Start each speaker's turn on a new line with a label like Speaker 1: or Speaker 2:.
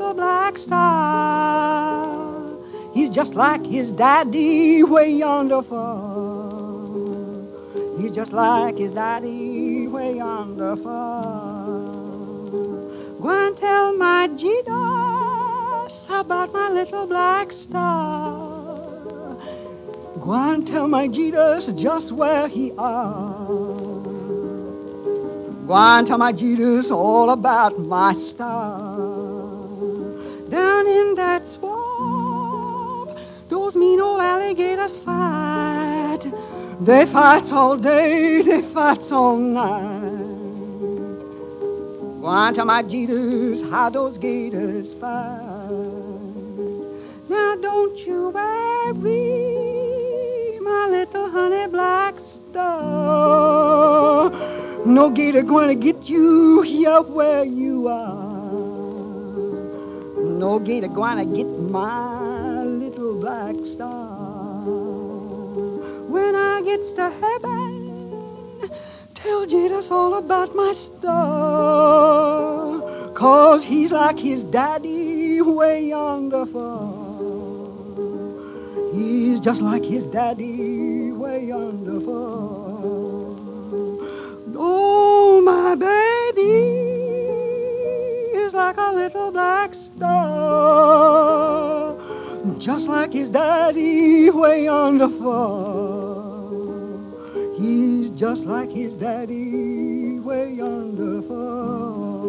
Speaker 1: little black star. He's just like his daddy way yonder far. He's just like his daddy way yonder far. Go and tell my Jesus about my little black star. Go and tell my Jesus just where he are. Go and tell my Jesus all about my star. Down in that swamp, those mean old alligators fight. They fight all day, they fight all night. Go and tell my Jesus how those gators fight. Now don't you worry, my little honey black star. No gator gonna get you here where you are. No gator gonna get my little black star. When I gets to heaven, tell Jesus all about my star. 'Cause he's like his daddy way yonder far. He's just like his daddy way yonder far. Oh, my baby is like a little black star, just like his daddy way yonder far. He's just like his daddy way yonder far.